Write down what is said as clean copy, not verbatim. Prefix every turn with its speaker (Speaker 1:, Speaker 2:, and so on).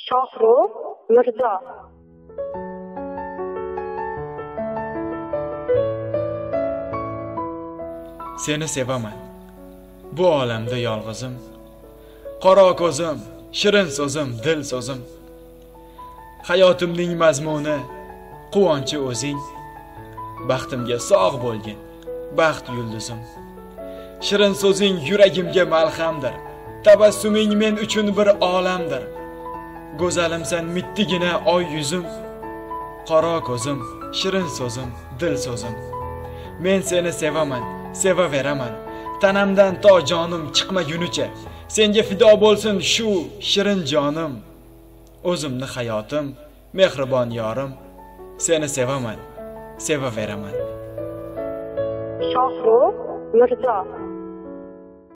Speaker 1: Shohrux Mirzo.
Speaker 2: Seni sevaman. Bu olamda yolg'izim. Qora ko'zim, shirin so'zim, dil so'zim. Hayotimning mazmuni, quvonchi o'zing. Baxtimga sog' bo'lgin, baxt yulduzim. Shirin so'zing yuragimga malhamdir. Tabassuming men uchun bir olamdir. Go'zalimsan mittigina oy yuzim. Qora ko'zim, shirin so'zim, dil so'zim. Men seni sevaman, sevaveraman. Tanamdan to jonim chiqmagunicha senga fido bo'lsin shu shirin jonim. O'zimni hayotim, mehribon yorim. Seni sevaman, sevaveraman.
Speaker 1: Shohrux Mirzo.